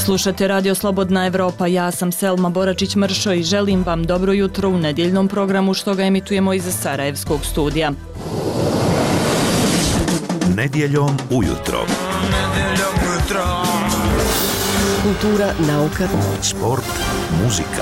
Slušate Radio Slobodna Evropa, ja sam Selma Boračić-Mršo i želim vam dobro jutro u nedjeljnom programu što ga emitujemo iz Sarajevskog studija. Nedjeljom ujutro. Kultura, nauka, sport, muzika.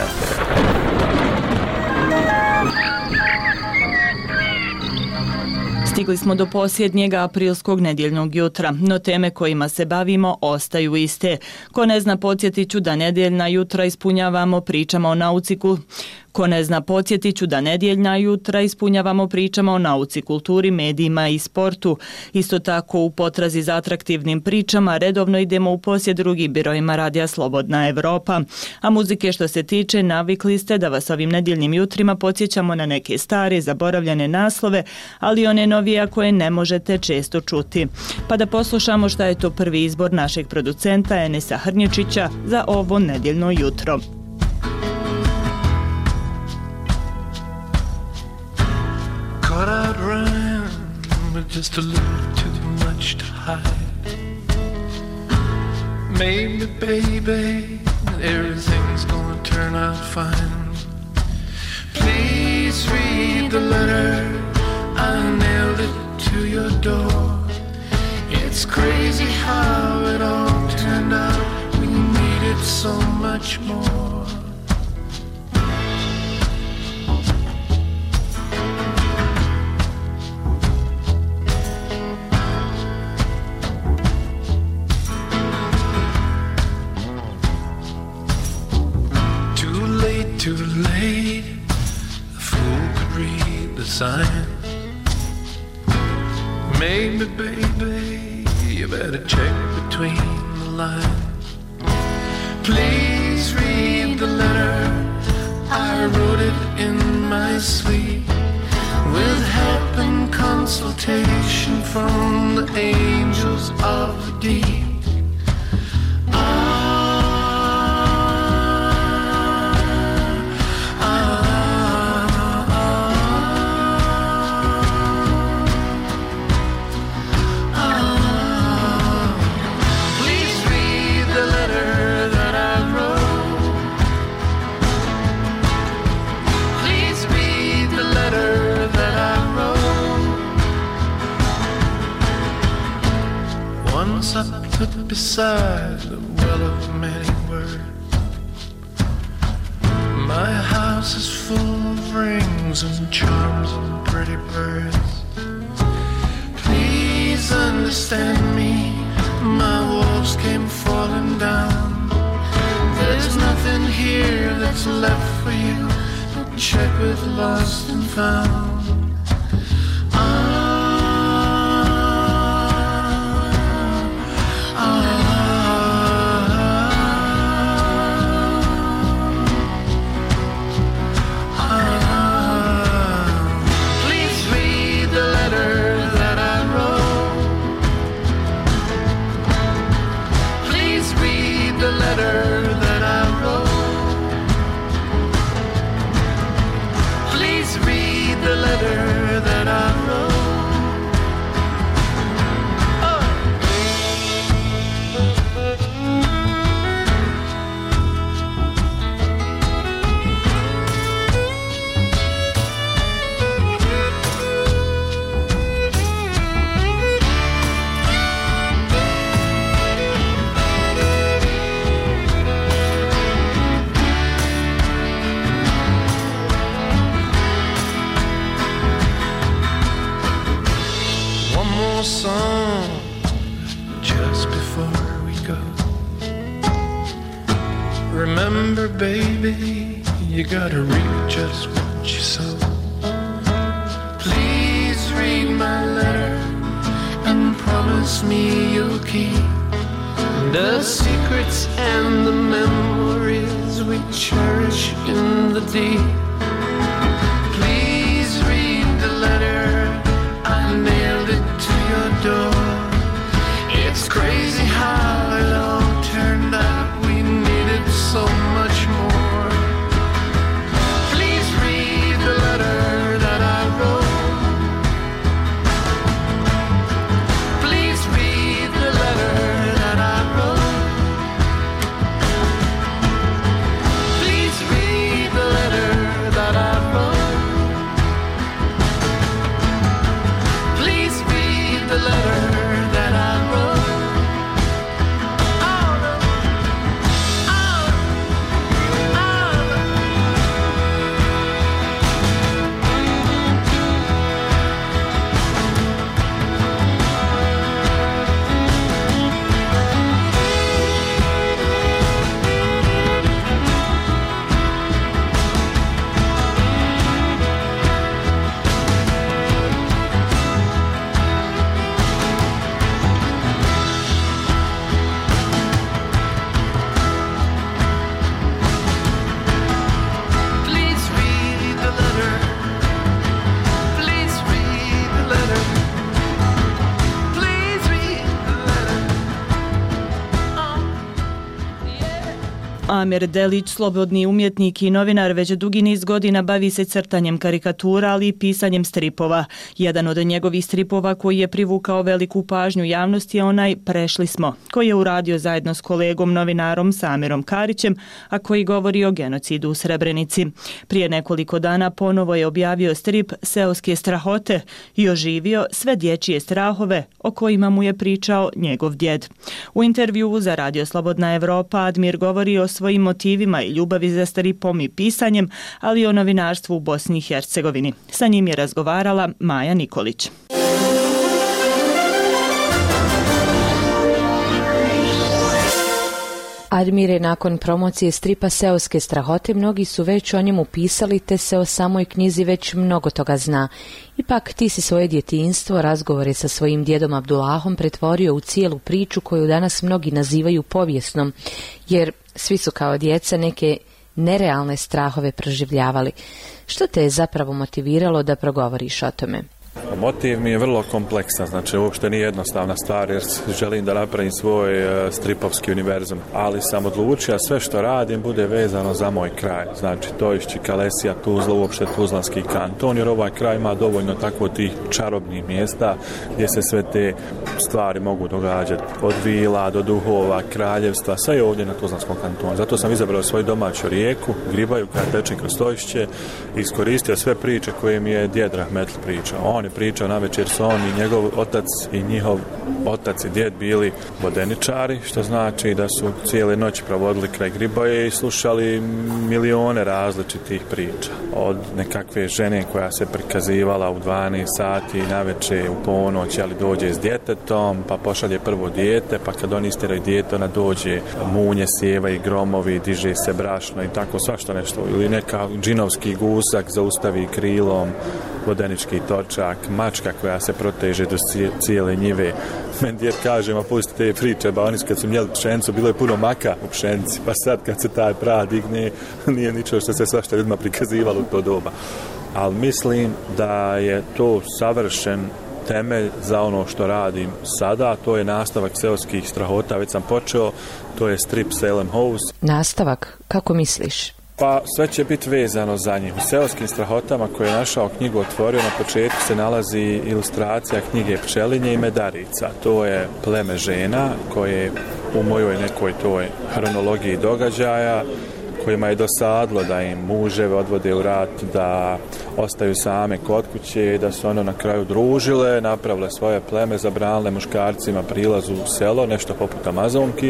Stigli smo do posljednjeg aprilskog nedjeljnog jutra, no teme kojima se bavimo ostaju iste. Ko ne zna, podsjetit ću da nedjeljna jutra ispunjavamo pričama o nauci. Ko ne zna, podsjetit ću da nedjeljna jutra ispunjavamo pričama o nauci, kulturi, medijima i sportu. Isto tako u potrazi za atraktivnim pričama redovno idemo u posjet drugim birojima Radija Slobodna Evropa. A muzike što se tiče, navikli ste da vas ovim nedjeljnim jutrima podsjećamo na neke stare, zaboravljene naslove, ali one novije koje ne možete često čuti. Pa da poslušamo šta je to prvi izbor našeg producenta Enesa Hrnječića za ovo nedjeljno jutro. Caught out rhyme with just a little too much to hide. Maybe, baby, everything's gonna turn out fine. Please read the letter, I nailed it to your door. It's crazy how it all turned out. We needed so much more. Too late, the fool could read the sign. Maybe, baby, you better check between the lines. Please read the letter, I wrote it in my sleep, with help and consultation from the angels of the deep. I put beside the well of many words. My house is full of rings and charms and pretty birds. Please understand me, my walls came falling down. There's nothing here that's left for you. Check with lost and found. Song just before we go. Remember, baby, you gotta reap just what you sow. Please read my letter and promise me you'll keep the secrets and the memories we cherish in the deep. Please read the letter, I nailed it to your door. It's crazy how it all turned out. We needed so much more. Please read the letter that I wrote. Please read the letter that I wrote. Amir Delić, slobodni umjetnik i novinar, već dugi niz godina bavi se crtanjem karikatura, ali i pisanjem stripova. Jedan od njegovih stripova koji je privukao veliku pažnju javnosti je onaj Prešli smo, koji je uradio zajedno s kolegom novinarom Samirom Karićem, a koji govori o genocidu u Srebrenici. Prije nekoliko dana ponovo je objavio strip Seoske strahote i oživio sve dječje strahove o kojima mu je pričao njegov djed. U intervjuu za Radio Slobodna Evropa Admir govori o svojim motivima i ljubavi za stripom i pisanjem, ali i o novinarstvu u Bosni i Hercegovini. Sa njim je razgovarala Maja Nikolić. Admire, nakon promocije stripa Seoske strahote, mnogi su već o njemu pisali, te se o samoj knjizi već mnogo toga zna. Ipak ti si svoje djetinjstvo, razgovore sa svojim djedom Abdullahom pretvorio u cijelu priču koju danas mnogi nazivaju povijesnom, jer svi su kao djeca neke nerealne strahove proživljavali. Što te je zapravo motiviralo da progovoriš o tome? Motiv mi je vrlo kompleksan, znači uopšte nije jednostavna stvar jer želim da napravim svoj stripovski univerzum, ali sam odlučio sve što radim bude vezano za moj kraj, znači to iz Čikalesija, Tuzla, uopšte Tuzlanski kanton, jer ovaj kraj ima dovoljno tako tih čarobnih mjesta gdje se sve te stvari mogu događati, od vila do duhova, kraljevstva, sve je ovdje na Tuzlanskom kantonu. Zato sam izabrao svoju domaću rijeku, Gribaju, koja teče kroz Stojišće, i iskoristio sve priče koje mi je djed Rahmetli pričao. On je pričao navečer, su on i njegov otac i njihov otac i djed bili vodeničari, što znači da su cijele noći provodili kraj Gribaje i slušali milione različitih priča. Od nekakve žene koja se prikazivala u 12 sati navečer, u ponoć, ali dođe s djetetom, pa pošalje prvo dijete, pa kad oni istiraju dijete, ona dođe, munje sjeva i gromovi, diže se brašno i tako svašta nešto. Ili neka džinovski gusak zaustavi krilom, vodenički točak, mačka koja se proteže do cijele njive. Men djed kaže, ma pusti te priče, ba oni kad su mjeli pšenicu, bilo je puno maka u pšenici, pa sad kad se taj prah digne, nije ničego što se svašta ljudima prikazivalo u to doba. Ali mislim da je to savršen temelj za ono što radim sada, to je nastavak Seoskih strahota, već sam počeo, to je strip Salem House. Nastavak, kako misliš? Pa sve će biti vezano za njih. U Seoskim strahotama koje je našao knjigu otvorio, na početku se nalazi ilustracija knjige Pčelinje i Medarica. To je pleme žena koje u mojoj nekoj toj hronologiji događaja, kojima je dosadlo da im muževe odvode u rat, da ostaju same kod kuće, da su ono na kraju družile, napravile svoje pleme, zabranile muškarcima prilaz u selo, nešto poput Amazonki,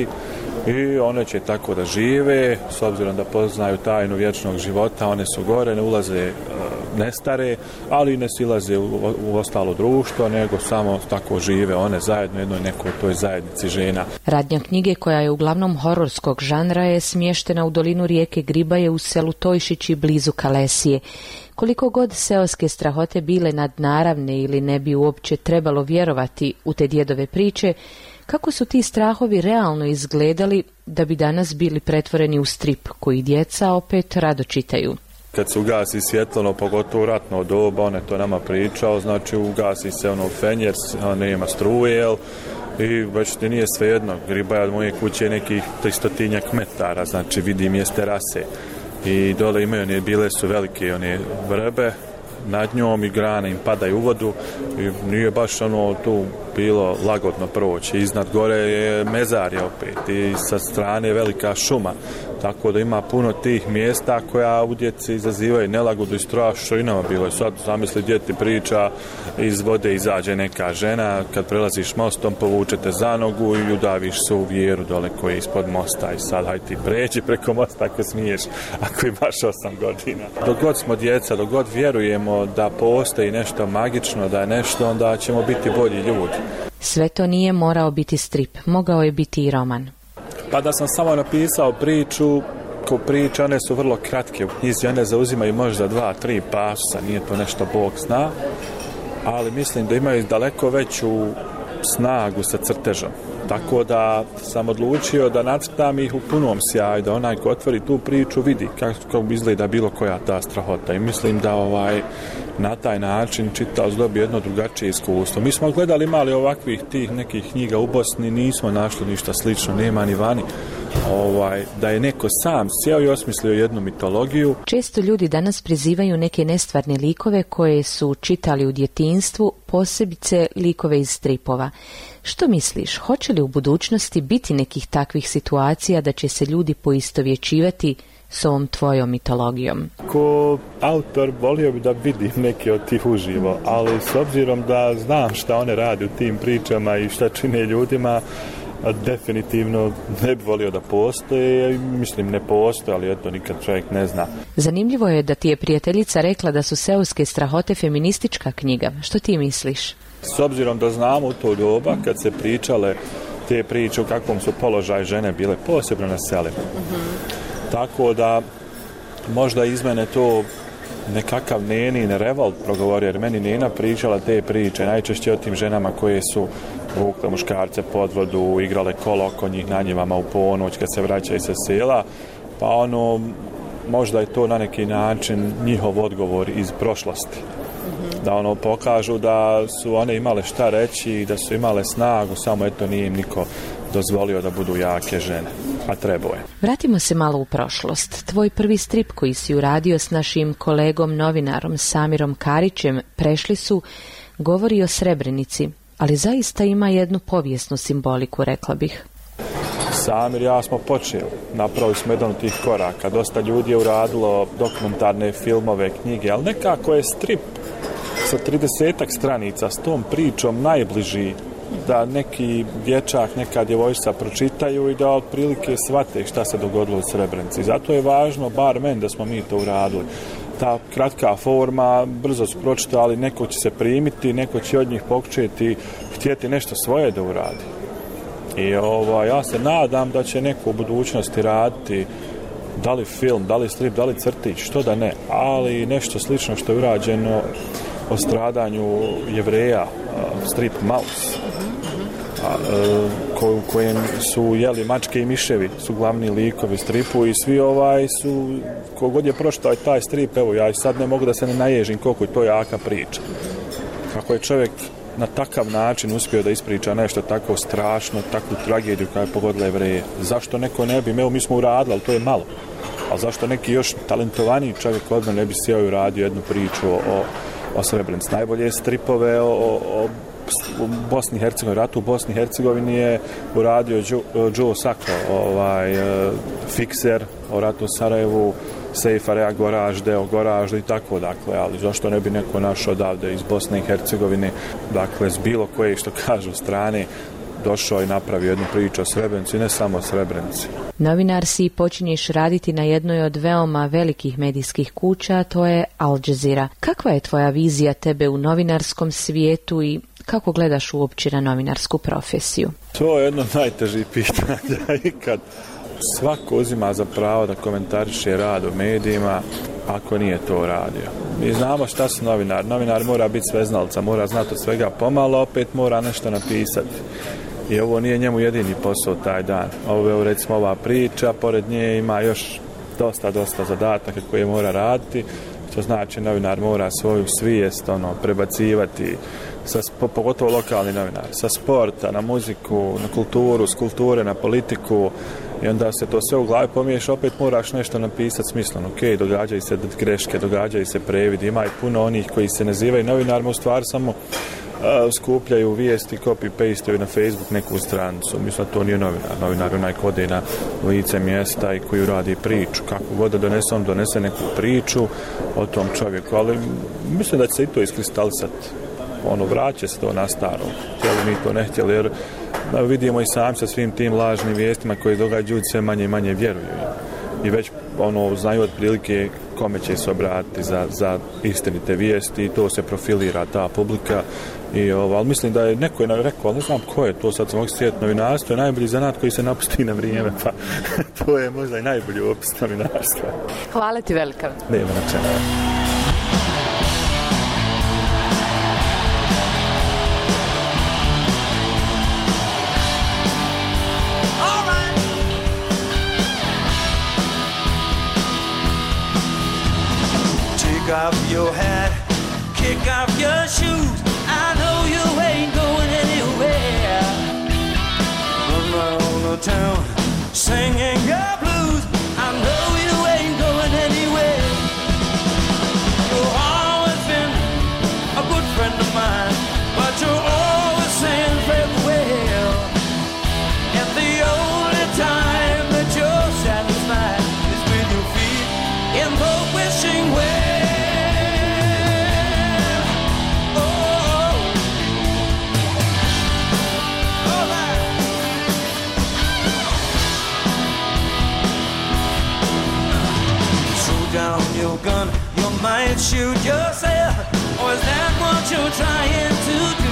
i one će tako da žive, s obzirom da poznaju tajnu vječnog života, one su gore, ne ulaze, ne stare, ali ne silaze u ostalo društvo, nego samo tako žive one zajedno, jednoj nekoj toj zajednici žena. Radnja knjige, koja je uglavnom hororskog žanra, je smještena u dolinu rijeke Gribaje u selu Tojšići blizu Kalesije. Koliko god seoske strahote bile nadnaravne ili ne bi uopće trebalo vjerovati u te djedove priče, kako su ti strahovi realno izgledali da bi danas bili pretvoreni u strip koji djeca opet rado čitaju? Kad se ugasi svjetlano, pogotovo ratno doba, on je to nama pričao, znači ugasi se ono fenjer, nema struje, i već ti nije svejedno. Gribaja od moje kuće je nekih 300 metara, znači vidim je terase. I dole imaju, bile su velike one vrbe nad njom i grane im padaju u vodu i nije baš ono tu bilo lagodno proći. Iznad gore je mezarja opet i sa strane je velika šuma, tako da ima puno tih mjesta koja u djeci izazivaju nelagodu i strah, što i nama bilo. Sad zamisli, djeti priča, iz vode izađe neka žena, kad prelaziš mostom povučete za nogu i udaviš se u vjeru dole koji je ispod mosta i sad hajde ti pređi preko mosta ako smiješ, ako imaš 8 godina. Dok god smo djeca, dok god vjerujemo da postoji nešto magično, da je nešto, onda ćemo biti bolji ljudi. Sve to nije morao biti strip, mogao je biti i roman. Pa da sam samo napisao priču, ko priča, one su vrlo kratke u knjizi, one zauzimaju možda 2-3 pasusa, nije to nešto Bog zna, ali mislim da imaju daleko veću snagu sa crtežom. Tako da sam odlučio da nacrtam ih u punom sjaju, da onaj ko otvori tu priču vidi kako izgleda bilo koja ta strahota. I mislim da na taj način čitaoc dobije jedno drugačije iskustvo. Mi smo gledali, imali ovakvih tih nekih knjiga u Bosni, nismo našli ništa slično, nema ni vani. da je neko sam sjeo i osmislio jednu mitologiju. Često ljudi danas prizivaju neke nestvarne likove koje su čitali u djetinjstvu, posebice likove iz stripova. Što misliš, hoće li u budućnosti biti nekih takvih situacija da će se ljudi poistovjećivati s ovom tvojom mitologijom? Ko autor volio bi da vidim neke od tih uživo, ali s obzirom da znam šta one rade u tim pričama i šta čine ljudima, definitivno ne bi volio da postoje. Mislim, ne postoje, ali eto, nikad čovjek ne zna. Zanimljivo je da ti je prijateljica rekla da su Seoske strahote feministička knjiga. Što ti misliš? S obzirom da znamo u to doba, kad se pričale te priče u kakvom su položaju žene bile, posebno na selima. Tako da možda iz mene to nekakav Nenin revolt progovorio, jer meni Nena pričala te priče, najčešće o tim ženama koje su vukle muškarce pod vodu, igrale kolo oko njih na njivama u ponoć kad se vraćaju sa sela, pa možda je to na neki način njihov odgovor iz prošlosti. Da pokažu da su one imale šta reći i da su imale snagu, samo eto nije im niko dozvolio da budu jake žene, a trebao je. Vratimo se malo u prošlost. Tvoj prvi strip koji si uradio s našim kolegom novinarom Samirom Karićem, Prešli su, govori o Srebrenici, ali zaista ima jednu povijesnu simboliku, rekla bih. Samir i ja smo počeli, napravili smo jedan od tih koraka. Dosta ljudi je uradilo dokumentarne filmove, knjige, ali nekako je strip sa 30-ak stranica s tom pričom najbliži da neki dječak, neka djevojčica pročitaju i da otprilike shvate šta se dogodilo u Srebrenici. Zato je važno, bar meni, da smo mi to uradili. Ta kratka forma, brzo su pročitali, neko će se primiti, neko će od njih pokušati htjeti nešto svoje da uradi. I ja se nadam da će neko u budućnosti raditi, da li film, da li strip, da li crtić, što da ne, ali nešto slično što je urađeno o stradanju Jevreja, strip Maus, u kojem su jeli mačke i miševi, su glavni likovi stripu i svi su, kogod je pročitao taj strip, evo ja sad ne mogu da se ne naježim koliko je to jaka priča. Kako je čovjek na takav način uspio da ispriča nešto tako strašno, takvu tragediju koja je pogodila Jevreje. Zašto neko ne bi, evo mi smo uradili, ali to je malo. Ali zašto neki još talentovaniji čovjek od mene ne bi sjeo i uradio jednu priču o Srebrenici. Najbolje stripove o Bosni i Hercegovini, ratu u Bosni i Hercegovini je uradio Joe Sacco, Fikser o ratu u Sarajevu, Seifa Rea Goražde i tako, dakle, ali zašto ne bi neko našao odavde iz Bosne i Hercegovine, dakle, s bilo koje, što kažu, strane, došao i napravio jednu priču o Srebrenici, ne samo o Srebrenici. Novinar si i počinješ raditi na jednoj od veoma velikih medijskih kuća, a to je Al Jazeera. Kakva je tvoja vizija tebe u novinarskom svijetu i kako gledaš uopće na novinarsku profesiju? To je jedno od najtežih pitanja ikad. Svako uzima za pravo da komentariše rad u medijima ako nije to radio. Mi znamo šta su novinar. Novinar mora biti sveznalca, mora znati od svega pomalo, opet mora nešto napisati. I ovo nije njemu jedini posao taj dan. Ovo je recimo ova priča, pored nje ima još dosta zadataka koje mora raditi. To znači novinar mora svoju svijest prebacivati, pogotovo lokalni novinar, sa sporta na muziku, na kulturu, s kulture na politiku, i onda se to sve u glavi pomiješa, opet moraš nešto napisati smisleno. Ok, događaju se greške, događaju se previdi, ima i puno onih koji se nazivaju novinarima, u stvari samo skupljaju vijesti, copy-paste na Facebook neku stranicu. Mislim da to nije novinar. Novinar je onaj ko ode na lice mjesta i koji radi priču. Kako god da donese, on donese neku priču o tom čovjeku, ali mislim da će se i to iskristalisati. Vraća se to na staro. Htjeli mi to, ne htjeli, jer vidimo i sami sa svim tim lažnim vijestima koje događaju, ljudi sve manje i manje vjeruju. I već znaju otprilike kome će se obratiti za istinite vijesti i to se profilira ta publika. Ali mislim da je neko je rekao, ali ne znam ko je to, sad sam mogu sjetiti, novinarstvo je najbolji zanat koji se napusti na vrijeme, pa to je možda i najbolji opis novinarstva. Hvala ti velika. Nema na čemu. Kick off your hat, kick off your shoes. I know you ain't going anywhere. Run around the town, singing your blues. I know you ain't going anywhere. You've always been a good friend of mine, but you're always saying farewell. And the only time that you're satisfied is with your feet in the wishing well. Down your gun, you might shoot yourself. Or is that what you're trying to do?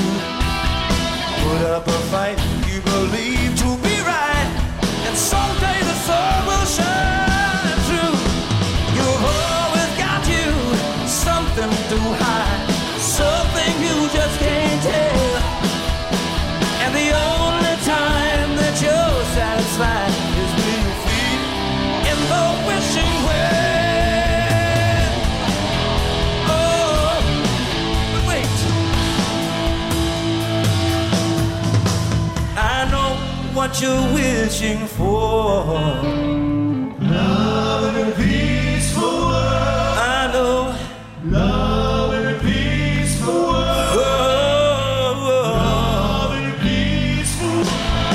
Put up a fight you believe to be right, and someday the sun will shine through. You've always got you something to hide, something you just can't tell. And the only time that you're satisfied is with your feet in the wishing well. What you're wishing for, love and a peaceful world. I know, love and a peaceful world. Love and a peaceful world.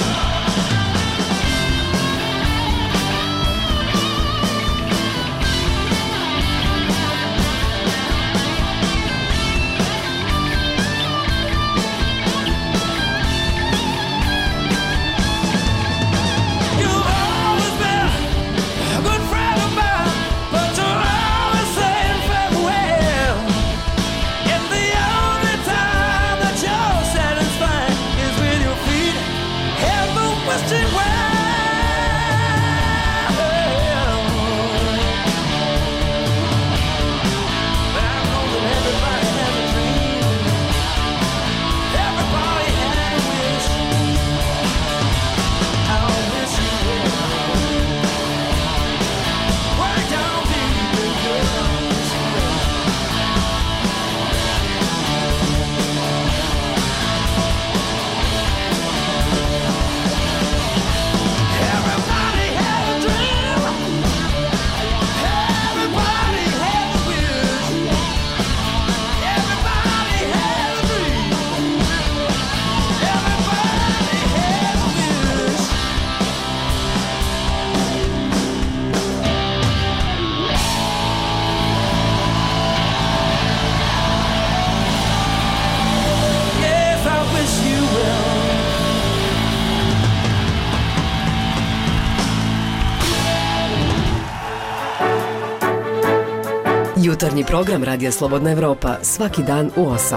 Jutarnji program Radija Slobodna Evropa svaki dan u 8.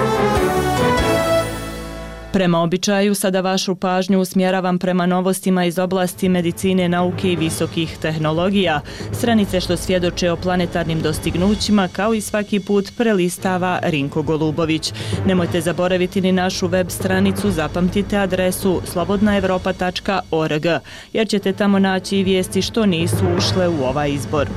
Prema običaju, sada vašu pažnju usmjeravam prema novostima iz oblasti medicine, nauke i visokih tehnologija. Stranice što svjedoče o planetarnim dostignućima, kao i svaki put, prelistava Rinko Golubović. Nemojte zaboraviti ni našu web stranicu, zapamtite adresu slobodnaevropa.org, jer ćete tamo naći i vijesti što nisu ušle u ovaj izbor.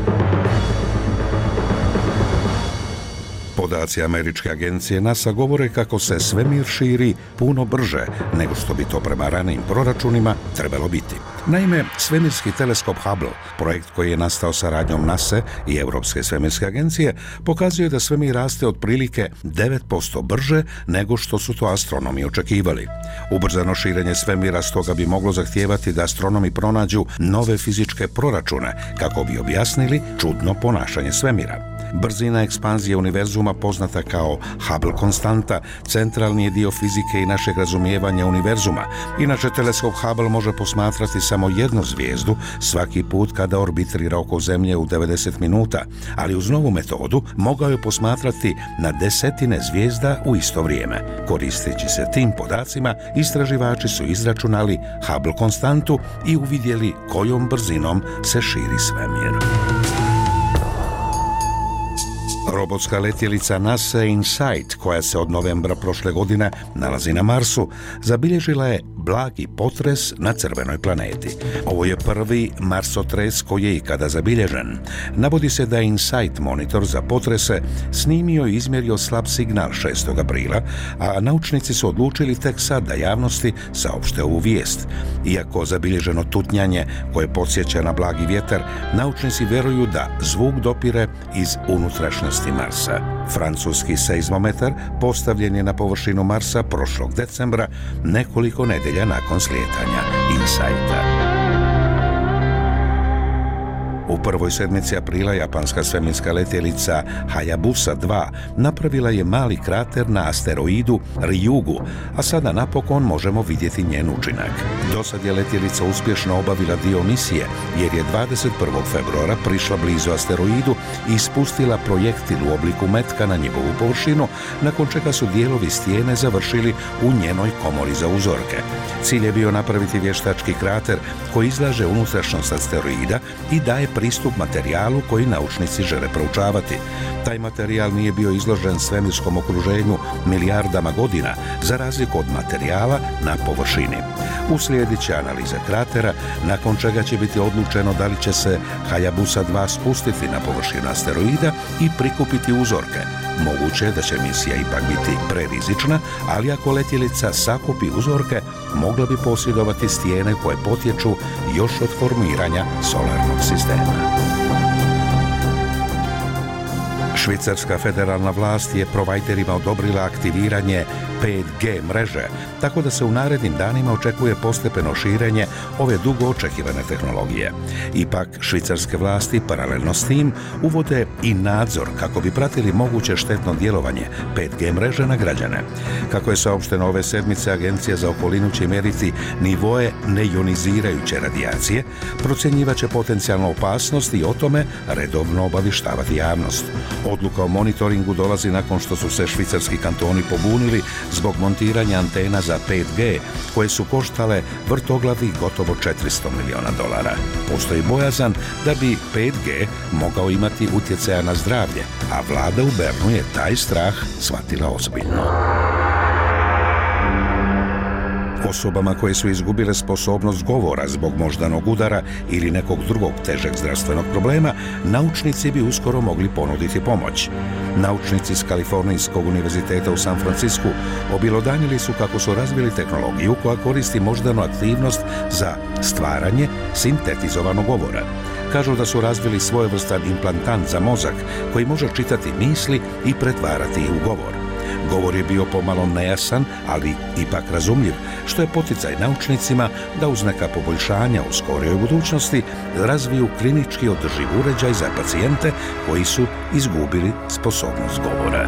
Podaci američke agencije NASA govore kako se svemir širi puno brže nego što bi to prema ranijim proračunima trebalo biti. Naime, svemirski teleskop Hubble, projekt koji je nastao saradnjom NASA i Europske svemirske agencije, pokazuje da svemir raste otprilike 9% brže nego što su to astronomi očekivali. Ubrzano širenje svemira stoga bi moglo zahtijevati da astronomi pronađu nove fizičke proračune kako bi objasnili čudno ponašanje svemira. Brzina ekspanzije univerzuma, poznata kao Hubble konstanta, centralni je dio fizike i našeg razumijevanja univerzuma. Inače, teleskop Hubble može posmatrati samo jednu zvijezdu svaki put kada orbitrira oko Zemlje u 90 minuta, ali uz novu metodu mogao je posmatrati na desetine zvijezda u isto vrijeme. Koristeći se tim podacima, istraživači su izračunali Hubble konstantu i uvidjeli kojom brzinom se širi svemir. Robotska letjelica NASA InSight, koja se od novembra prošle godine nalazi na Marsu, zabilježila je blagi potres na crvenoj planeti. Ovo je prvi marsotres koji je ikada zabilježen. Navodi se da je InSight monitor za potrese snimio i izmjerio slab signal 6. aprila, a naučnici su odlučili tek sad da javnosti saopšte ovu vijest. Iako zabilježeno tutnjanje koje podsjeća na blagi vjetar, naučnici vjeruju da zvuk dopire iz unutrašnjosti Marsa. Francuski seizmometar postavljen je na površinu Marsa prošlog decembra, nekoliko nedelja nakon slijetanja InSighta. U prvoj sedmici aprila japanska svemirska letjelica Hayabusa 2 napravila je mali krater na asteroidu Ryugu, a sada napokon možemo vidjeti njen učinak. Dosad je letjelica uspješno obavila dio misije, jer je 21. februara prišla blizu asteroidu i ispustila projektil u obliku metka na njegovu površinu, nakon čega su dijelovi stijene završili u njenoj komori za uzorke. Cilj je bio napraviti vještački krater koji izlaže unutrašnjost asteroida i daje pristup materijalu koji naučnici žele proučavati. Taj materijal nije bio izložen svemirskom okruženju milijardama godina, za razliku od materijala na površini. Uslijedit će analiza kratera, nakon čega će biti odlučeno da li će se Hayabusa 2 spustiti na površinu asteroida i prikupiti uzorke. Moguće je da će misija ipak biti prerizična, ali ako letjelica sakupi uzorke, mogla bi posjedovati stijene koje potječu još od formiranja solarnog sistema. Švicarska federalna vlast je provajderima odobrila aktiviranje 5G mreže, tako da se u narednim danima očekuje postepeno širenje ove dugo očekivane tehnologije. Ipak, švicarske vlasti paralelno s tim uvode i nadzor kako bi pratili moguće štetno djelovanje 5G mreže na građane. Kako je saopšteno ove sedmice, Agencija za okolinu će mjeriti nivoe neionizirajuće radijacije, procjenjivaće potencijalnu opasnost i o tome redovno obavještavati javnost. Odluka o monitoringu dolazi nakon što su se švicarski kantoni pobunili zbog montiranja antena za 5G, koje su koštale vrtoglavi gotovo $400 miliona. Postoji bojazan da bi 5G mogao imati utjecaja na zdravlje, a vlada u Bernu je taj strah shvatila ozbiljno. Osobama koje su izgubile sposobnost govora zbog moždanog udara ili nekog drugog težeg zdravstvenog problema, naučnici bi uskoro mogli ponuditi pomoć. Naučnici s Kalifornijskog univerziteta u San Francisku obilodanili su kako su razvili tehnologiju koja koristi moždanu aktivnost za stvaranje sintetizovanog govora. Kažu da su razvili svojevrstan implantant za mozak koji može čitati misli i pretvarati ih u govor. Govor je bio pomalo nejasan, ali ipak razumljiv, što je poticaj naučnicima da uz neka poboljšanja u skorijoj budućnosti razviju klinički održiv uređaj za pacijente koji su izgubili sposobnost govora.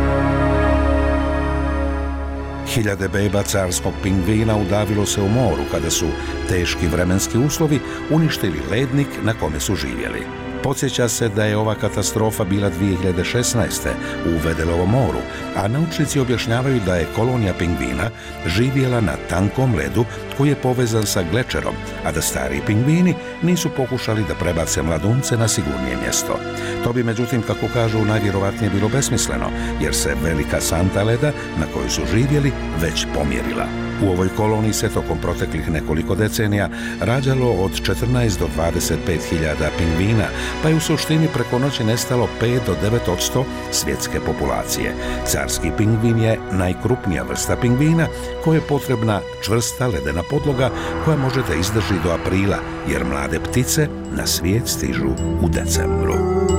Hiljade beba carskog pingvina udavilo se u moru kada su teški vremenski uslovi uništili lednik na kome su živjeli. Podsjeća se da je ova katastrofa bila 2016. u Vedelovom moru, a naučnici objašnjavaju da je kolonija pingvina živjela na tankom ledu koji je povezan sa glečerom, a da stariji pingvini nisu pokušali da prebace mladunce na sigurnije mjesto. To bi, međutim, kako kažu, najvjerovatnije bilo besmisleno, jer se velika santa leda na kojoj su živjeli već pomjerila. U ovoj koloniji se tokom proteklih nekoliko decenija rađalo od 14 do 25 hiljada pingvina, pa je u suštini preko noći nestalo 5 do 9% svjetske populacije. Carski pingvin je najkrupnija vrsta pingvina koja je potrebna čvrsta ledena podloga koja može da izdrži do aprila, jer mlade ptice na svijet stižu u decembru.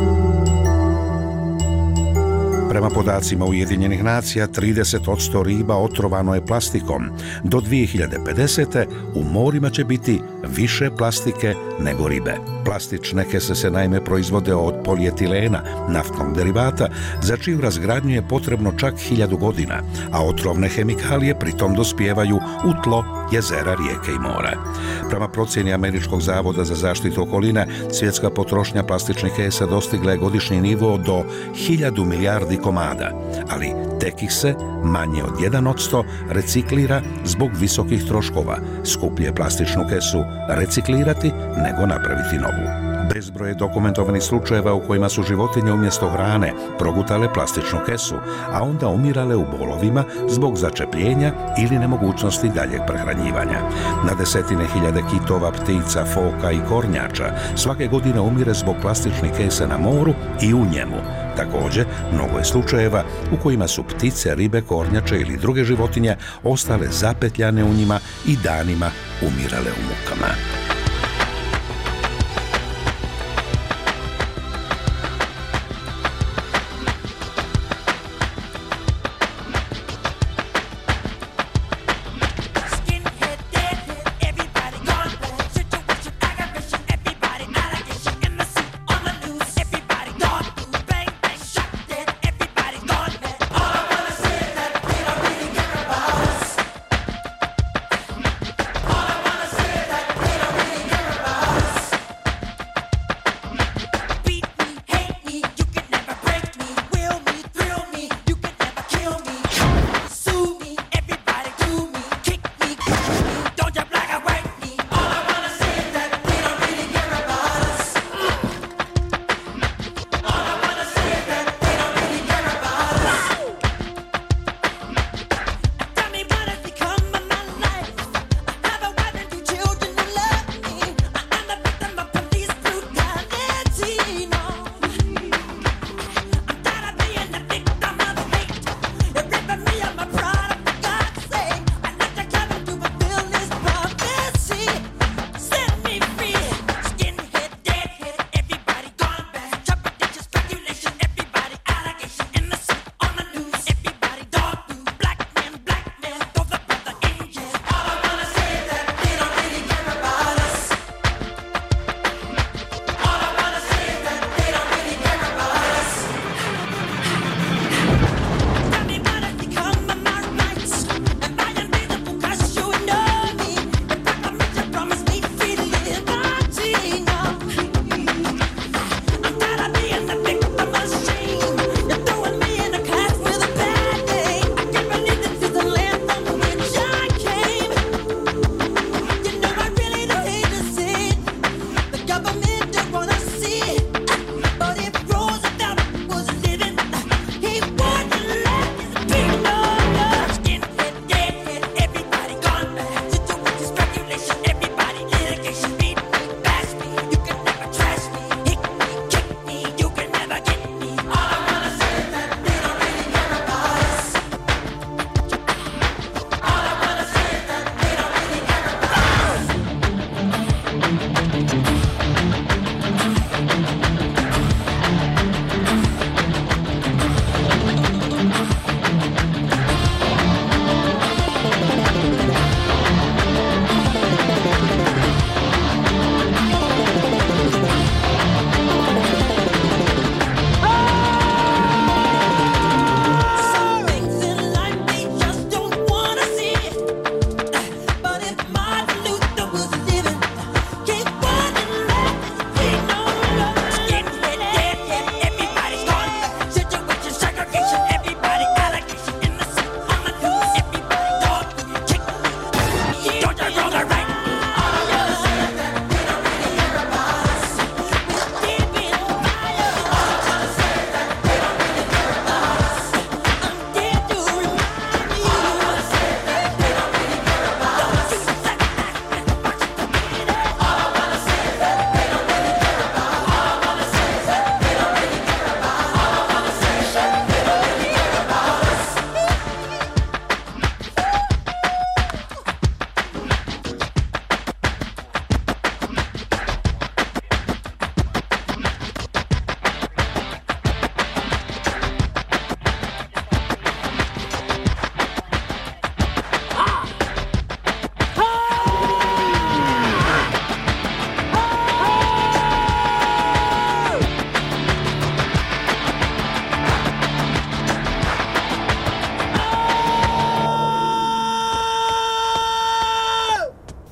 Prema podacima Ujedinjenih nacija, 30% riba otrovano je plastikom. Do 2050. u morima će biti više plastike nego ribe. Plastične kese se naime proizvode od polietilena, naftnog derivata, za čiju razgradnju je potrebno čak 1000 godina, a otrovne hemikalije pritom dospijevaju u tlo, jezera, rijeke i mora. Prema procjeni Američkog zavoda za zaštitu okoline, svjetska potrošnja plastičnih kesa dostigla je godišnji nivo do 1000 milijardi komada, ali tek ih se manje od 1% reciklira zbog visokih troškova. Skuplje je plastičnu kesu reciklirati nego napraviti novu. Bezbroj je dokumentovanih slučajeva u kojima su životinje umjesto hrane progutale plastičnu kesu, a onda umirale u bolovima zbog začepljenja ili nemogućnosti daljeg prehranjivanja. Na desetine hiljade kitova, ptica, foka i kornjača svake godine umire zbog plastičnih kesa na moru i u njemu. Također, mnogo je slučajeva u kojima su ptice, ribe, kornjače ili druge životinje ostale zapetljane u njima i danima umirale u mukama. All I wanna say is that we don't really care about us.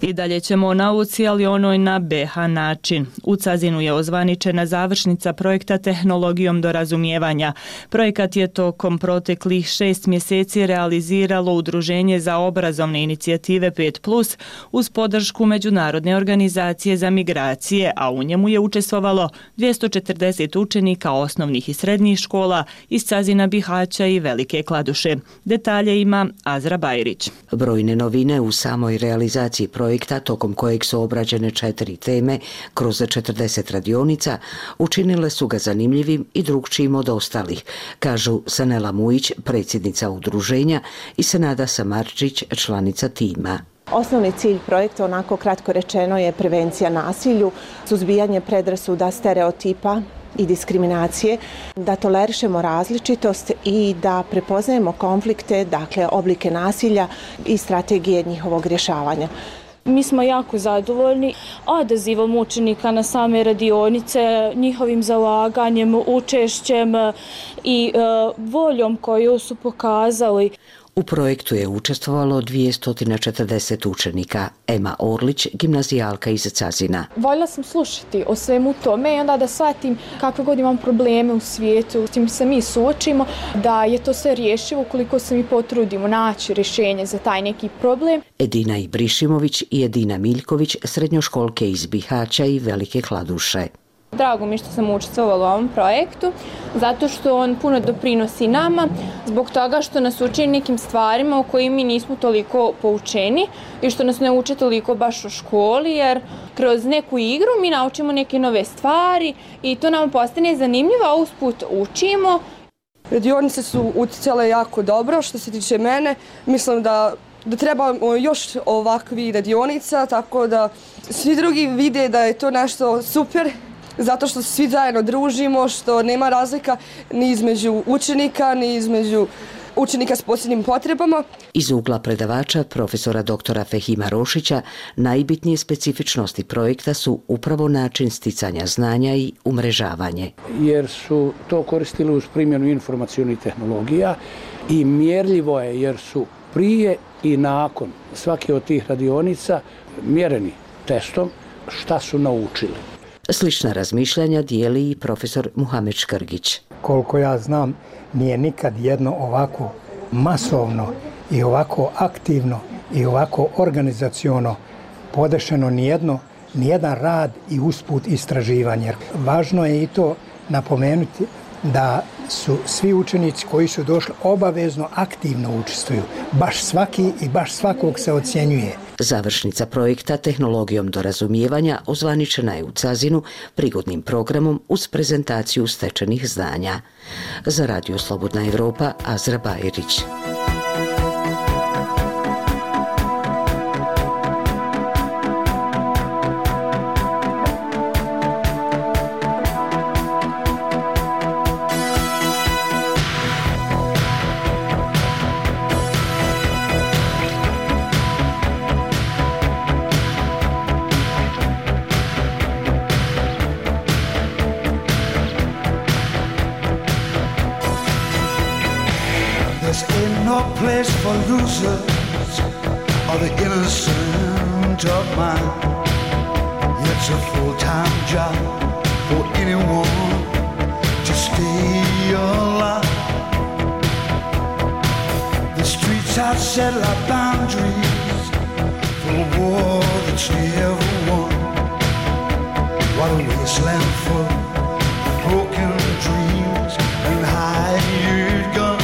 I dalje ćemo o nauci, ali onoj na BH način. U Cazinu je ozvaničena završnica projekta Tehnologijom do razumijevanja. Projekat je tokom proteklih 6 mjeseci realiziralo Udruženje za obrazovne inicijative 5+, uz podršku Međunarodne organizacije za migracije, a u njemu je učestvovalo 240 učenika osnovnih i srednjih škola iz Cazina, Bihaća i Velike Kladuše. Detalje ima Azra Bajrić. Brojne novine u samoj realizaciji projekta, tokom kojeg su obrađene 4 teme kroz 40 radionica, učinile su ga zanimljivim i drugčijim od ostalih, kažu Sanela Mujić, predsjednica udruženja, i Senada Samarčić, članica tima. Osnovni cilj projekta, onako kratko rečeno, je prevencija nasilju, suzbijanje predrasuda, stereotipa i diskriminacije, da tolerišemo različitost i da prepoznajemo konflikte, dakle oblike nasilja i strategije njihovog rješavanja. Mi smo jako zadovoljni odazivom učenika na same radionice, njihovim zalaganjem, učešćem i voljom koju su pokazali. U projektu je učestvovalo 240 učenika. Ema Orlić, gimnazijalka iz Cazina. Voljela sam slušati o svemu tome i onda da shvatim kakve god imam probleme u svijetu, s tim se mi suočimo, da je to sve rješivo ukoliko se mi potrudimo naći rješenje za taj neki problem. Edina Ibrišimović i Edina Miljković, srednjoškolke iz Bihaća i Velike Kladuše. Drago mi je što sam učestvovala u ovom projektu, zato što on puno doprinosi nama, zbog toga što nas uči nekim stvarima u kojim mi nismo toliko poučeni i što nas ne uče toliko baš u školi, jer kroz neku igru mi naučimo neke nove stvari i to nam postane zanimljivo, a usput učimo. Radionice su utjecale jako dobro. Što se tiče mene, mislim da treba još ovakvih radionica, tako da svi drugi vide da je to nešto super, zato što se svi zajedno družimo, što nema razlika ni između učenika, ni između učenika s posebnim potrebama. Iz ugla predavača, profesora doktora Fehima Rošića, najbitnije specifičnosti projekta su upravo način sticanja znanja i umrežavanje. Jer su to koristili uz primjenu informacionih tehnologija i mjerljivo je jer su prije i nakon svake od tih radionica mjereni testom šta su naučili. Slična razmišljanja dijeli i profesor Muhamed Škrgić. Koliko ja znam, nije nikad jedno ovako masovno i ovako aktivno i ovako organizaciono podešeno nijedan rad i usput istraživanje. Važno je i to napomenuti da su svi učenici koji su došli obavezno aktivno učestvuju. Baš svaki i baš svakog se ocjenjuje. Završnica projekta Tehnologijom do razumijevanja ozvaničena je u Cazinu prigodnim programom uz prezentaciju stečenih znanja. Za Radio Slobodna Evropa, Azra Bajrić. Place for losers or the innocent of mind. It's a full-time job for anyone to stay alive. The streets outside our boundaries for a war that's never won. What a wasteland for broken dreams and hired guns.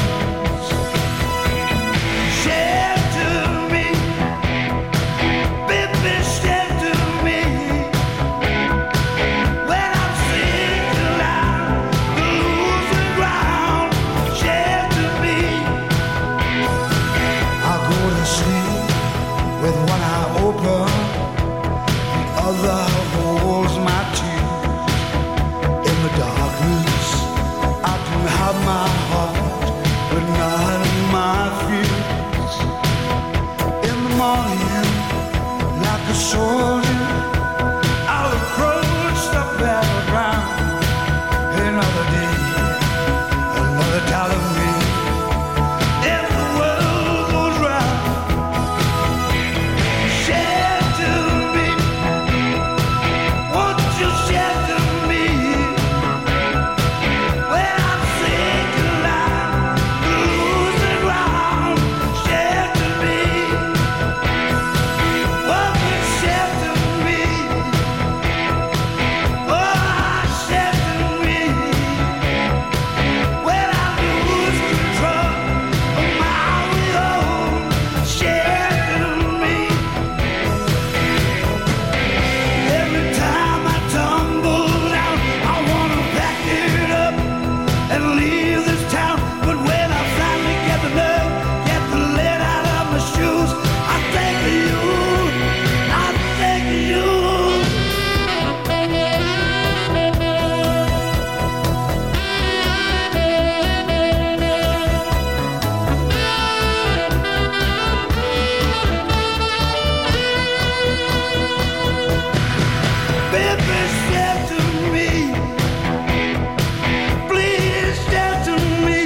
leave this town, but when I finally get the nerve, get the lead out of my shoes, I think of you, I think of you. Baby said to me, please said to me,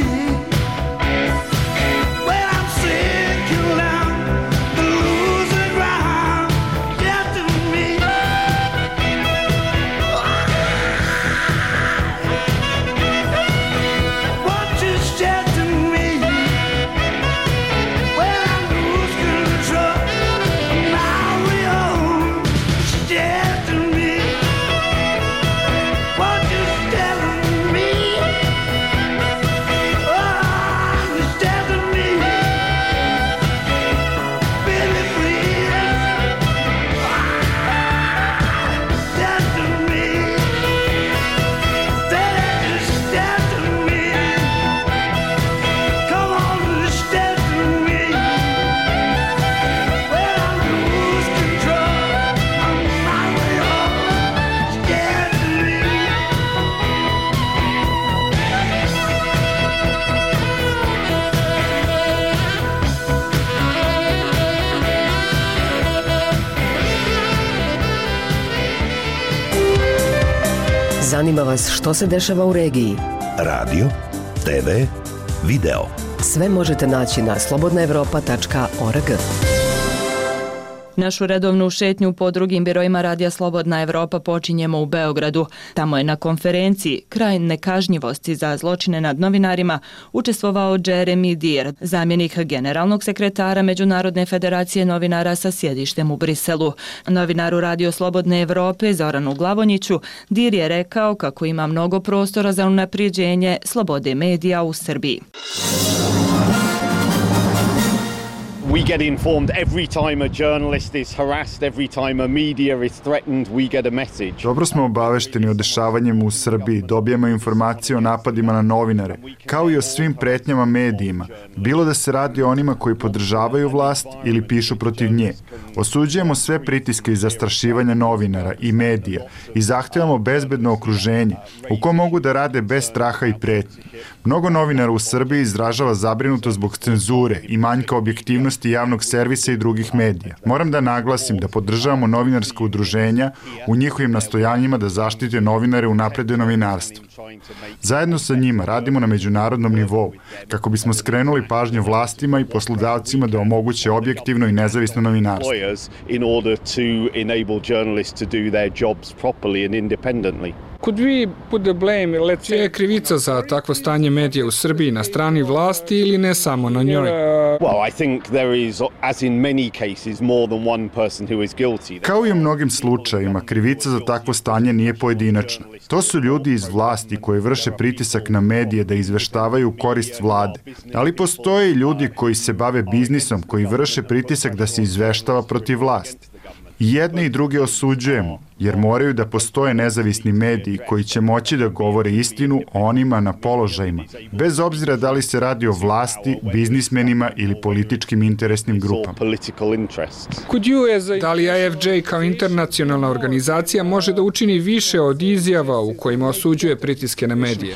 when I'm sinking down the losing ground, said to me, what you said to me, when I lose control, now we own, said to me, what you said to me, you said to me, baby please, said to me, that you said to me, come on, you said to me, when I lose control, I'm my way home, scared to me. Zanima vas što se dešava u regiji? Radio, TV, video. Sve možete naći na slobodnaevropa.org. Našu redovnu šetnju po drugim birojima Radija Slobodna Evropa počinjemo u Beogradu. Tamo je na konferenciji Kraj nekažnjivosti za zločine nad novinarima učestvovao Jeremy Dear, zamjenik generalnog sekretara Međunarodne federacije novinara sa sjedištem u Briselu. Novinaru Radio Slobodne Evrope Zoranu Glavonjiću Dear je rekao kako ima mnogo prostora za unaprijeđenje slobode medija u Srbiji. We get informed every time a journalist is harassed, every time a media is threatened, we get a message. Dobro smo obavešteni o dešavanjima u Srbiji, dobijemo informacije o napadima na novinare, kao i o svim pretnjama medijima, bilo da se radi o onima koji podržavaju vlast ili pišu protiv nje. Osuđujemo sve pritiske i zastrašivanja novinara i medija i zahtevamo bezbedno okruženje u kom mogu da rade bez straha i pretnji. Mnogo novinara u Srbiji izražava zabrinutost zbog cenzure i manjka objektivnosti javnog servisa i drugih medija. Moram da naglasim da podržavamo novinarska udruženja u njihovim nastojanjima da zaštite novinare u napredu novinarstva. Zajedno sa njima radimo na međunarodnom nivou kako bismo skrenuli pažnju vlastima i poslodavcima da omoguće objektivno i nezavisno novinarstvo. Čija je krivica za takvo stanje medija u Srbiji, na strani vlasti ili ne samo na njoj? Kao i u mnogim slučajima, krivica za takvo stanje nije pojedinačna. To su ljudi iz vlasti koji vrše pritisak na medije da izveštavaju u korist vlade. Ali postoje i ljudi koji se bave biznisom, koji vrše pritisak da se izveštava protiv vlasti. Jedne i druge osuđujemo, jer moraju da postoje nezavisni mediji koji će moći da govore istinu o onima na položajima, bez obzira da li se radi o vlasti, biznismenima ili političkim interesnim grupama. Da li IFJ kao internacionalna organizacija može da učini više od izjava u kojima osuđuje pritiske na medije?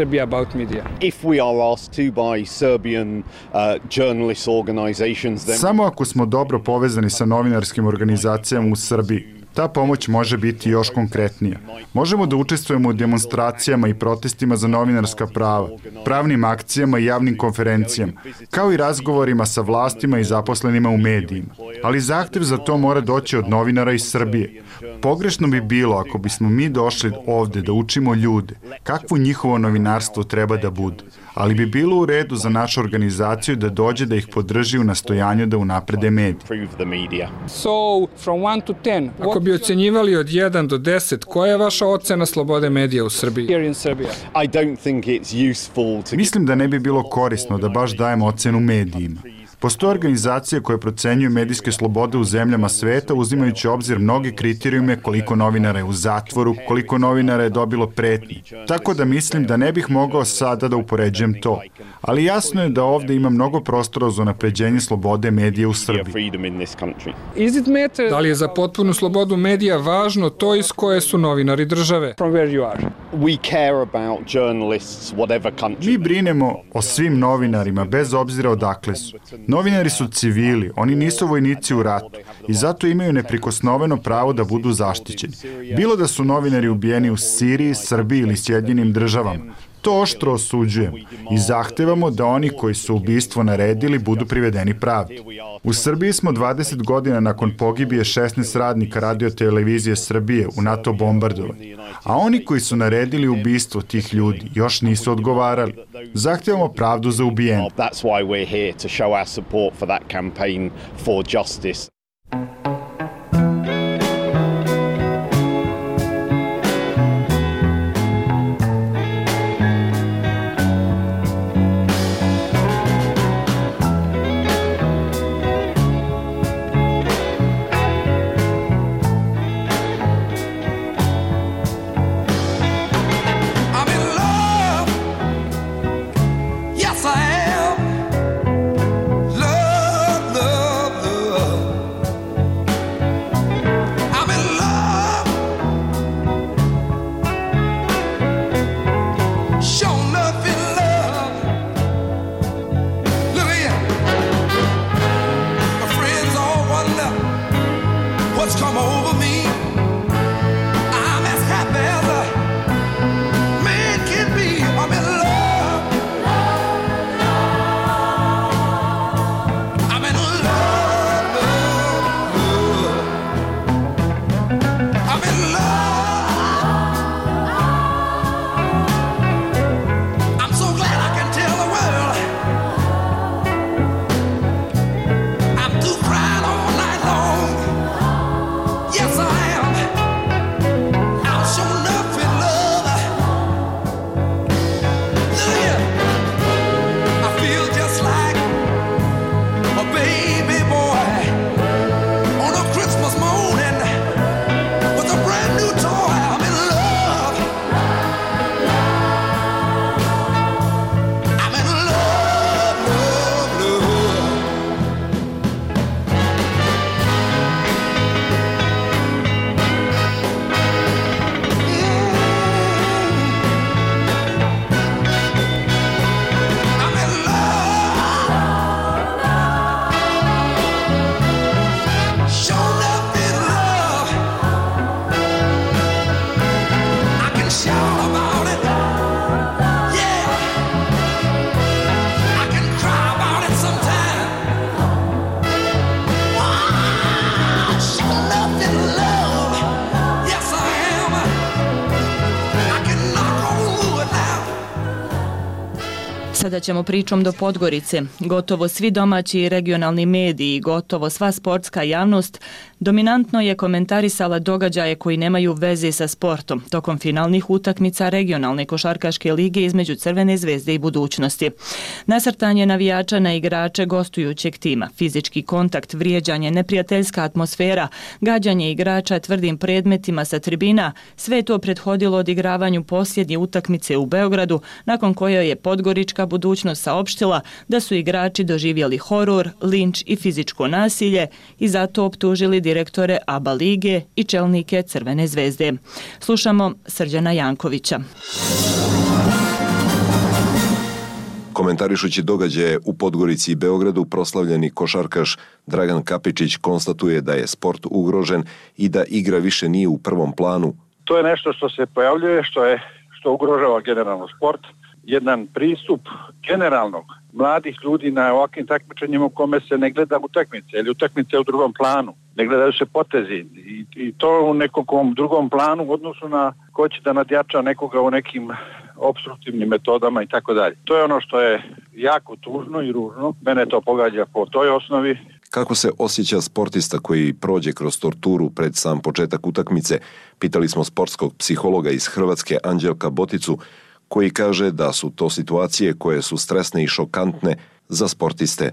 Samo ako smo dobro povezani sa novinarskim organizacijama u Srbiji, ta pomoć može biti još konkretnija. Možemo da učestvujemo u demonstracijama i protestima za novinarska prava, pravnim akcijama i javnim konferencijama, kao i razgovorima sa vlastima i zaposlenima u medijima. Ali zahtev za to mora doći od novinara iz Srbije. Pogrešno bi bilo ako bismo mi došli ovde da učimo ljude kakvo njihovo novinarstvo treba da bude. Ali bi bilo u redu za našu organizaciju da dođe da ih podrži u nastojanju da unaprede medije. Ako bi ocenjivali od 1 do 10, koja je vaša ocena slobode medija u Srbiji? Mislim da ne bi bilo korisno da baš dajemo ocenu medijima. Postoje organizacije koje procenjuju medijske slobode u zemljama sveta uzimajući obzir mnoge kriterijume koliko novinara je u zatvoru, koliko novinara je dobilo pretnji. Tako da mislim da ne bih mogao sada da upoređujem to. Ali jasno je da ovde ima mnogo prostora za unapređenje slobode medija u Srbiji. Da li je za potpunu slobodu medija važno to iz koje su novinari države? Mi brinemo o svim novinarima, bez obzira odakle su. Novinari su civili, oni nisu vojnici u ratu i zato imaju neprikosnoveno pravo da budu zaštićeni. Bilo da su novinari ubijeni u Siriji, Srbiji ili Sjedinjenim državama. To oštro osuđujemo i zahtevamo da oni koji su ubistvo naredili budu privedeni pravdi. U Srbiji smo 20 godina nakon pogibije 16 radnika Radio-televizije Srbije u NATO bombardovanju, a oni koji su naredili ubistvo tih ljudi još nisu odgovarali. Zahtevamo pravdu za ubijene. Sada ćemo pričom do Podgorice. Gotovo svi domaći i regionalni mediji, gotovo sva sportska javnost dominantno je komentarisala događaje koji nemaju veze sa sportom tokom finalnih utakmica regionalne košarkaške lige između Crvene zvezde i Budućnosti. Nasrtanje navijača na igrače gostujućeg tima, fizički kontakt, vrijeđanje, neprijateljska atmosfera, gađanje igrača tvrdim predmetima sa tribina, sve je to prethodilo odigravanju posljednje utakmice u Beogradu, nakon kojoj je Podgorička Budućnost saopštila da su igrači doživjeli horor, linč i fizičko nasilje i zato optužili direktore ABA lige i čelnike Crvene zvezde. Slušamo Srđana Jankovića. Komentarišući događaje u Podgorici i Beogradu, proslavljeni košarkaš Dragan Kapičić konstatuje da je sport ugrožen i da igra više nije u prvom planu. To je nešto što se pojavljuje, što ugrožava generalno sport. Jedan pristup generalnog mladih ljudi na ovakvim takmičenjima u kome se ne gleda utakmice ili utakmice u drugom planu. Ne gledaju se potezi i to u nekom drugom planu u odnosu na ko će da nadjača nekoga u nekim opstruktivnim metodama i tako dalje. To je ono što je jako tužno i ružno. Mene to pogađa po toj osnovi. Kako se osjeća sportista koji prođe kroz torturu pred sam početak utakmice? Pitali smo sportskog psihologa iz Hrvatske Anđelka Boticu, koji kaže da su to situacije koje su stresne i šokantne za sportiste.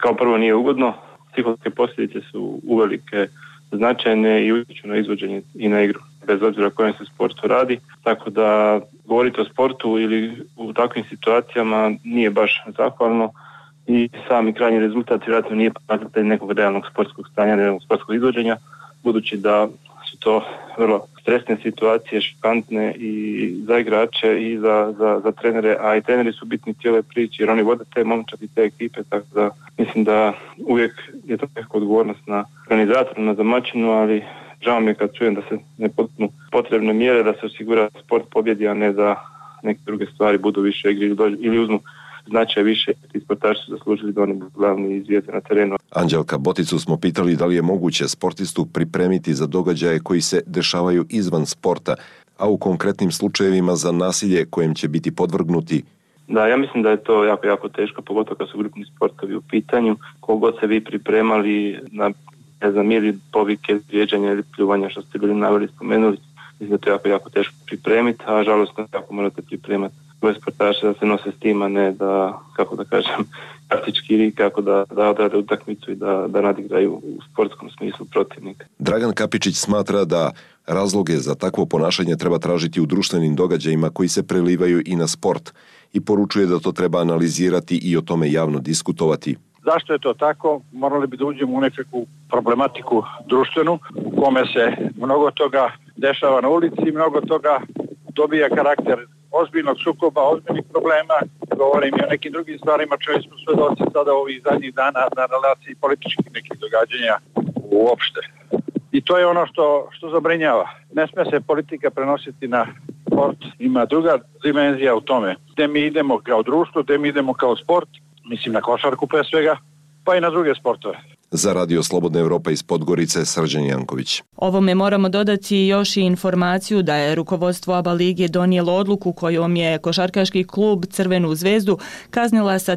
kao prvo nije ugodno, psihološke posljedice su uvelike značajne i utječu na izvođenje i na igru, bez obzira o kojem se sportu radi. Tako da govoriti o sportu ili u takvim situacijama nije baš zahvalno i sami krajnji rezultat vjerojatno nije pokazatelj nekog realnog sportskog stanja, realnog sportskog izvođenja, budući da su to vrlo stresne situacije, šokantne i za igrače i za trenere, a i treneri su bitni cijele priče jer oni vode te momčad i te ekipe, tako da mislim da uvijek je to nekako odgovornost na organizatoru, na domaćinu, ali žao mi je kad čujem da se ne potpuno potrebne mjere da se osigura sport pobjedi, a ne da neke druge stvari budu više igri ili uzmu značaj više. Ti sportaši su zaslužili da oni budu glavni i zvijezde na terenu. Anđelka Boticu smo pitali da li je moguće sportistu pripremiti za događaje koji se dešavaju izvan sporta, a u konkretnim slučajevima za nasilje kojem će biti podvrgnuti. Da, ja mislim da je to jako, jako teško, pogotovo kad su grupni sportovi u pitanju. Kogod se vi pripremali na, ne znam, ili povike, vrijeđanja ili pljuvanja, što ste bili naveli, spomenuli, mislim da je to jako, jako teško pripremiti, a žalostno jako morate pripremati svoje sportaše da se nose s tim, a ne da, kako da kažem, taktički ili kako da odrade utakmicu i da nadigraju u sportskom smislu protivnika. Dragan Kapičić smatra da razloge za takvo ponašanje treba tražiti u društvenim događajima koji se prelivaju i na sport i poručuje da to treba analizirati i o tome javno diskutovati. Zašto je to tako? Morali bi da uđemo u nekakvu problematiku društvenu u kome se mnogo toga dešava na ulici, mnogo toga dobija karakter ozbiljnog sukoba, ozbiljnih problema. Govorim i o nekim drugim stvarima, čuli smo svedoci sada ovih zadnjih dana na relaciji političkih nekih događanja uopšte. I to je ono što zabrinjava. Ne sme se politika prenositi na sport. Ima druga dimenzija u tome. Gde mi idemo kao društvo, gde mi idemo kao sport, mislim na košarku pre svega, pa i na druge sportove. Za Radio Slobodna Evropa iz Podgorice, Srđan Janković. Ovome moramo dodati još i informaciju da je rukovodstvo ABA lige donijelo odluku kojom je košarkaški klub Crvenu zvezdu kaznila sa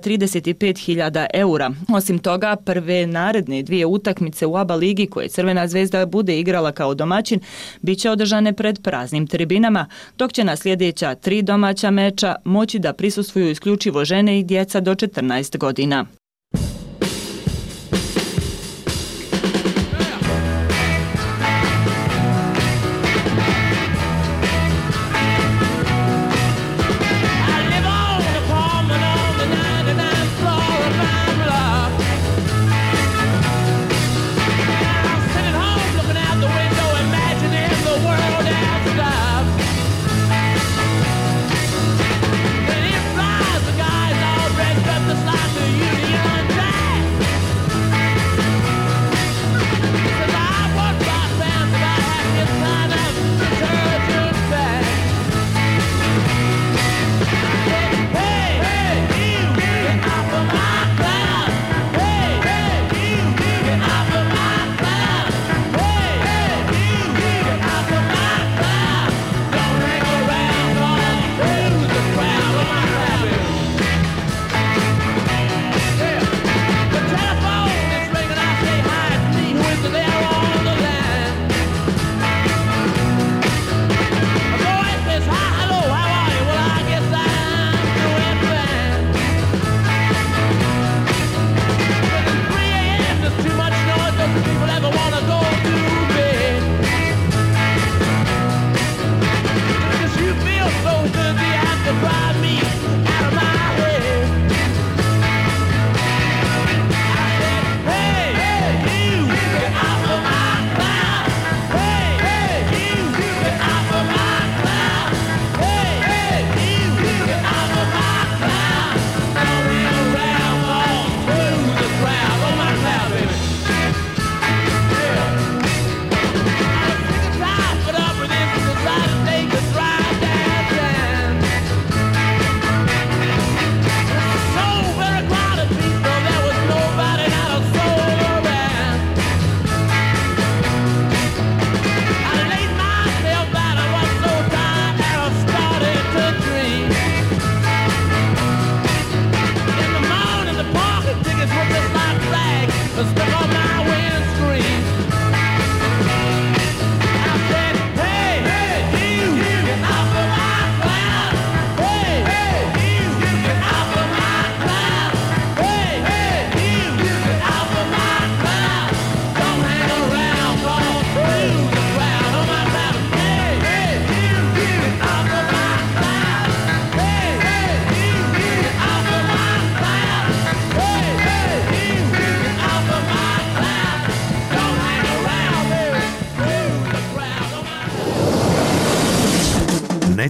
35.000 eura. Osim toga, prve naredne dvije utakmice u ABA ligi koje Crvena zvezda bude igrala kao domaćin bit će održane pred praznim tribinama, dok će na sljedeća 3 domaća meča moći da prisustvuju isključivo žene i djeca do 14 godina. Union.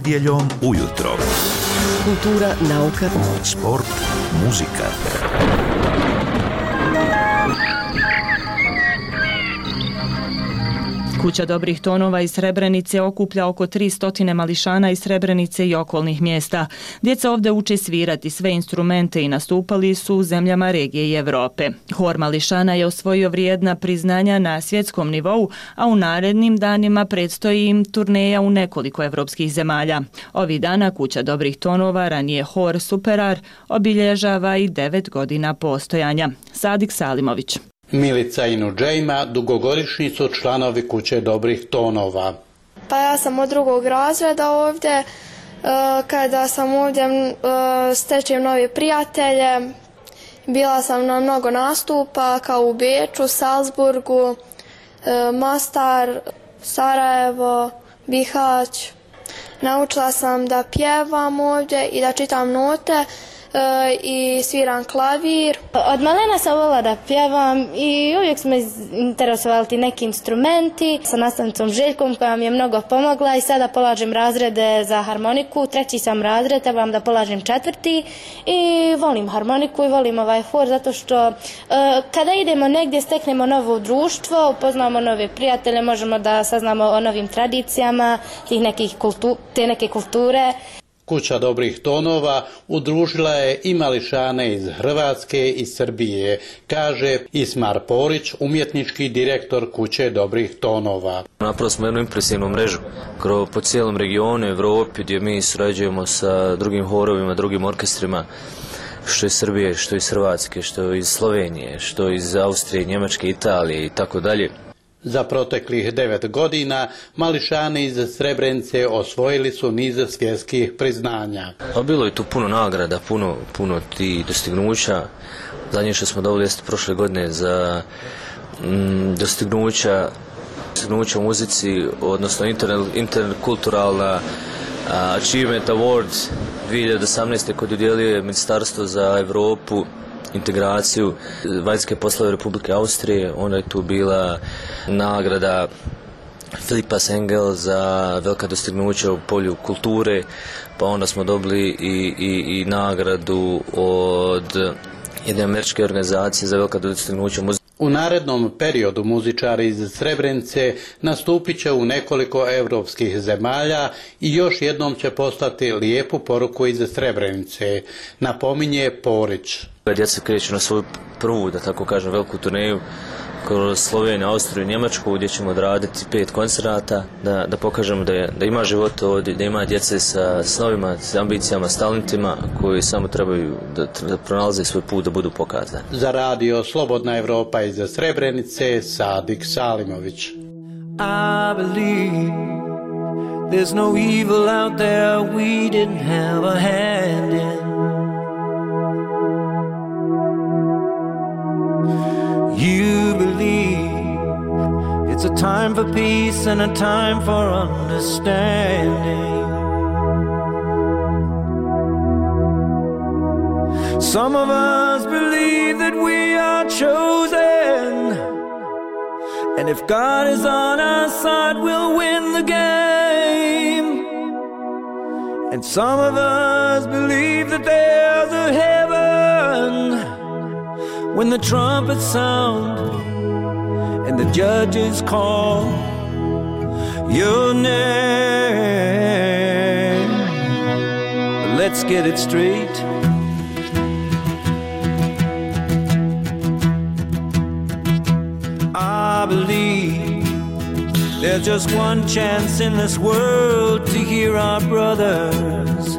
Nedjeljom ujutro. Kultura, nauka, sport, muzika. Kuća dobrih tonova iz Srebrenice okuplja oko 300 mališana iz Srebrenice i okolnih mjesta. Djeca ovdje uče svirati sve instrumente i nastupali su u zemljama regije i Europe. Hor mališana je osvojio vrijedna priznanja na svjetskom nivou, a u narednim danima predstoji im turneja u nekoliko evropskih zemalja. Ovih dana Kuća dobrih tonova, ranije Hor Superar, obilježava i 9 godina postojanja. Sadik Salimović. Milica i Nuđejma dugogodišnji su članovi Kuće dobrih tonova. Pa ja sam od 2. razreda ovdje. Kada sam ovdje stečem nove prijatelje, bila sam na mnogo nastupa kao u Beču, Salzburgu, Mostar, Sarajevo, Bihać. Naučila sam da pjevam ovdje i da čitam note i sviram klavir. Od malena sam volila da pjevam i uvijek su me interesovali ti neki instrumenti. Sa nastavnicom Željkom koja mi je mnogo pomogla i sada polažem razrede za harmoniku. 3. sam razred, trebam da polažem 4. i volim harmoniku i volim ovaj hor zato što kada idemo negdje steknemo novo društvo, upoznamo nove prijatelje, možemo da saznamo o novim tradicijama, te neke kulture. Kuća dobrih tonova udružila je i mališane iz Hrvatske i Srbije, kaže Ismar Porić, umjetnički direktor Kuće dobrih tonova. Napravo smo jednu impresivnu mrežu po cijelom regionu, Evropi, gdje mi surađujemo sa drugim horovima, drugim orkestrima, što iz Srbije, što iz Hrvatske, što iz Slovenije, što iz Austrije, Njemačke, Italije i tako dalje. Za proteklih 9 godina mališani iz Srebrenice osvojili su niz svjetskih priznanja. Bilo je tu puno nagrada, puno tih dostignuća. Zadnje što smo dobili jeste prošle godine za dostignuća u muzici, odnosno interkulturalna Achievement Award 2018. koji dodijelio Ministarstvo za Europu, integraciju, vanjske poslove Republike Austrije. Onda je tu bila nagrada Filipa Sengel za velika dostignuća u polju kulture, pa onda smo dobili i nagradu od jedne američke organizacije za velika dostignuća muzike. U narednom periodu muzičari iz Srebrenice nastupit će u nekoliko evropskih zemalja i još jednom će poslati lijepu poruku iz Srebrenice, napominje Porić. Djeca kreću na svoju prvu, da tako kažem, veliku turneju kroz Sloveniju, Austriju i Njemačku, gdje ćemo odraditi 5 koncerata, da pokažemo da ima života ovdje, da ima djece sa snovima, s ambicijama, s talentima koji samo trebaju da pronalaze svoj put, da budu pokazani. Za radio Slobodna Evropa iz Srebrenice, Sadik Salimović. I believe there's no evil out there we didn't have a hand in. You believe it's a time for peace and a time for understanding. Some of us believe that we are chosen, and if God is on our side, we'll win the game. And some of us believe that there's a heaven when the trumpets sound and the judges call your name. But let's get it straight. I believe there's just one chance in this world to hear our brothers.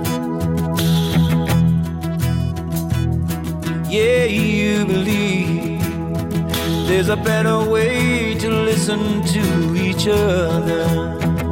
Yeah, you believe there's a better way to listen to each other.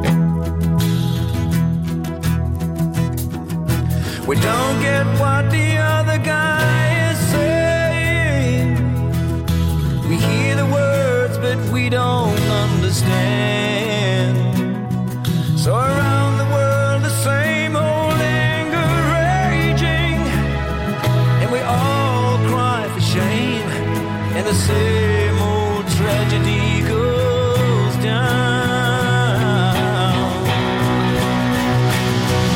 We don't get what the other guy is saying. We hear the words, but we don't understand. So around the world, the same old anger raging, and we all cry for shame, and the same old tragedy goes down.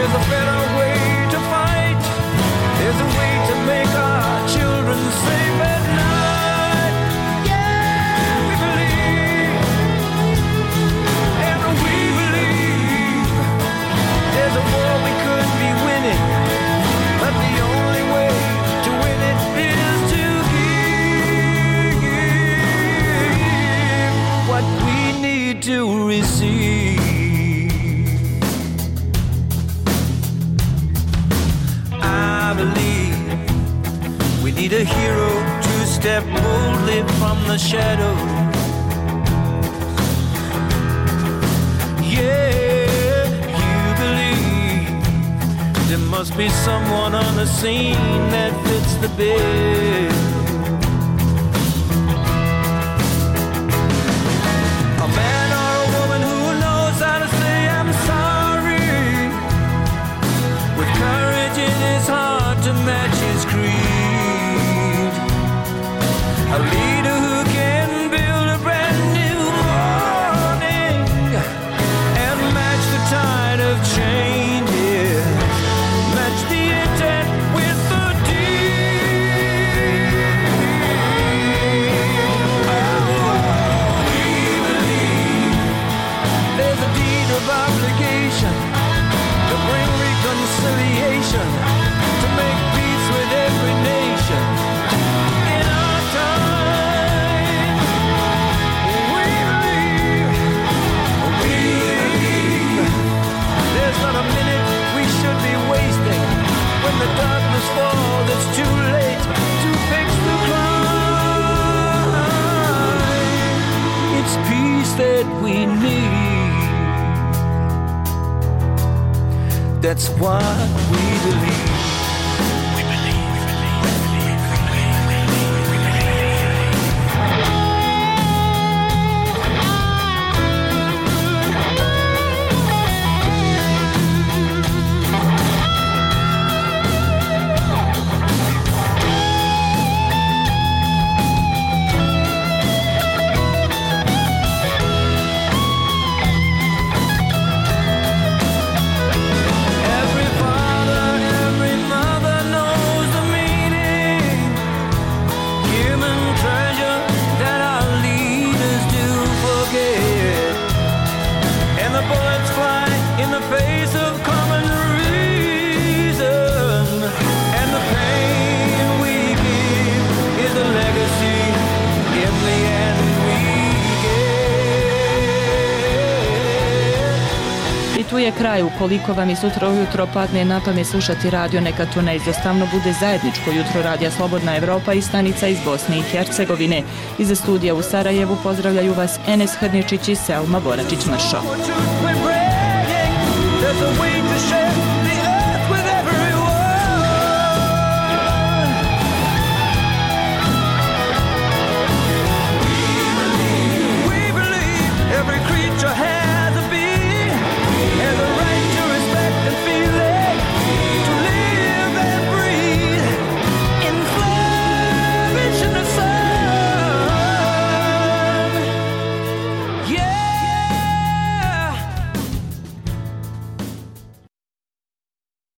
There's a better way to fight. There's a way to make our children safe at night. Yeah, we believe. And we believe there's a war we could be winning, but the only way to win it is to give what we need to receive. I believe we need a hero to step boldly from the shadows. Yeah, you believe there must be someone on the scene that fits the bill. A man or a woman who knows how to say I'm sorry, with courage in his heart to match his creed. A leader who can build a brand new morning and match the tide of changes, match the intent with the deed. Oh, we believe there's a deed of obligation to bring reconciliation, to make peace with every nation. In our time, we believe there's not a minute we should be wasting. When the darkness falls, it's too late to fix the crime. It's peace that we need. That's what we believe. Every father, every mother knows the meaning. Human treasure that our leaders do forget. And the bullets fly in the face of common reason. And the pain we give is the legacy in the end we get. I tu je kraj. Ukoliko vam i sutra ujutro padne na pamet slušati radio, neka to neizostavno bude zajedničko jutro radija Slobodna Evropa i stanica iz Bosne i Hercegovine. Iza studija u Sarajevu pozdravljaju vas Enes Hrničić i Selma Boračić-Mršo. There's a way